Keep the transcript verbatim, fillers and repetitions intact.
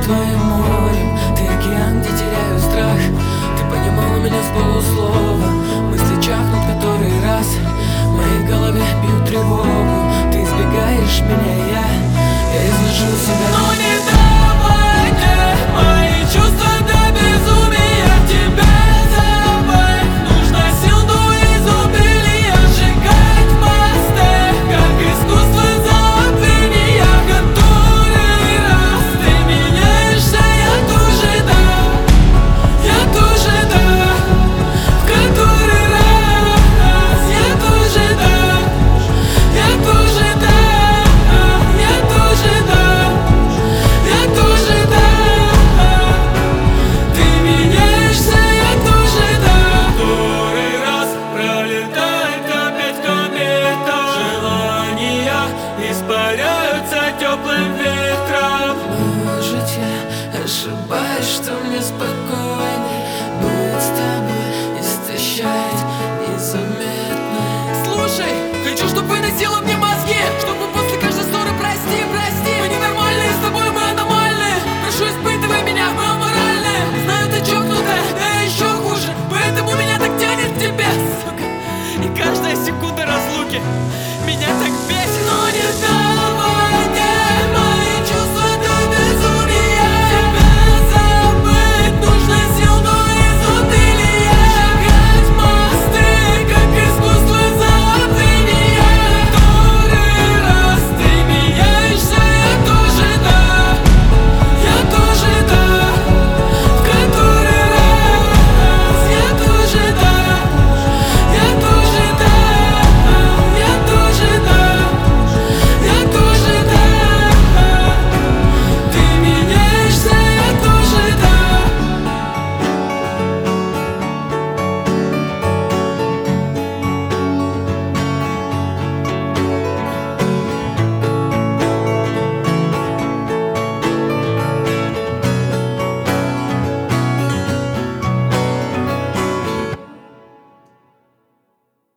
твоим морем, ты океан, где теряю страх. Ты понимала меня с полуслова, мысли чахнут который раз. В моей голове бьют тревогу, ты избегаешь меня, я Я изложу себя, но не давай мне мои чувства до безумия. Тебя забыть нужно сил, но изобрели сжигать мосты, как искусство забвения. Который раз ты меняешься, я тоже да, я тоже да. В который раз я тоже да, я тоже да, я тоже да, я тоже да. Ты меняешься, я тоже да. Который раз пролетает опять комета, желания испаряются теплым ветром. Может, я ошибаюсь, что мне спокойней быть с тобой, истощает незаметно. Слушай, хочу, чтобы выносила мне мозги, чтобы после каждой ссоры прости, прости. Мы ненормальные, с тобой мы аномальные. Прошу, испытывай меня, мы аморальны. Знаю, ты чокнутая, да еще хуже, поэтому меня так тянет к тебе, сука. И каждая секунда разлуки